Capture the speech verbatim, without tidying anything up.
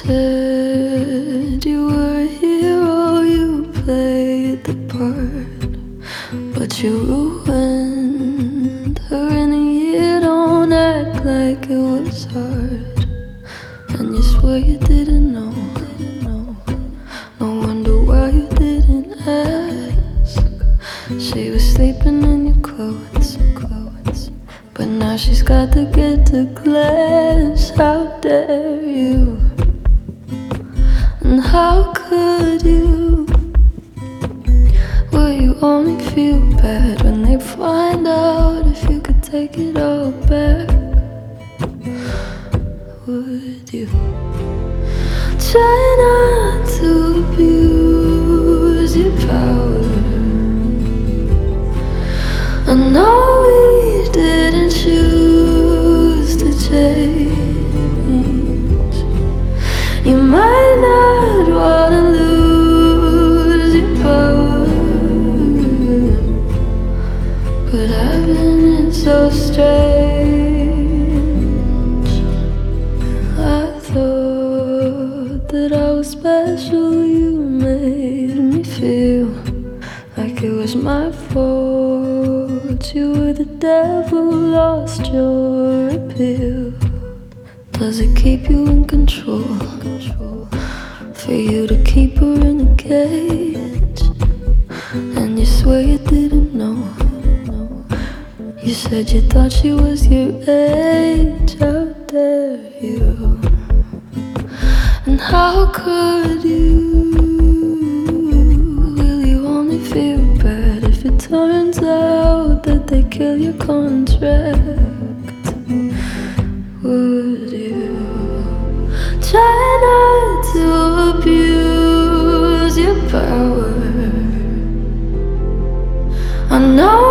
said you were a hero, you played the part, but you ruined her in a year. Don't act like it was hard, and you swear you didn't know. No wonder why you didn't ask. She was sleeping in your clothes, clothes, but now she's got to get to class. How dare you? And how could you? Will you only feel bad when they find out if you could take it all back? Would you try not to abuse your power? I know we didn't choose to change. You might not wanna lose your power, but having it so strange. I thought that I was special. You made me feel like it was my fault. You were the devil, lost your appeal. Does it keep you in control? For you to keep her in a cage, and you swear you didn't know. You said you thought she was your age. How dare you? And how could you? Will you only feel bad if it turns out that they kill your contract? Would you try not to abuse your power? I know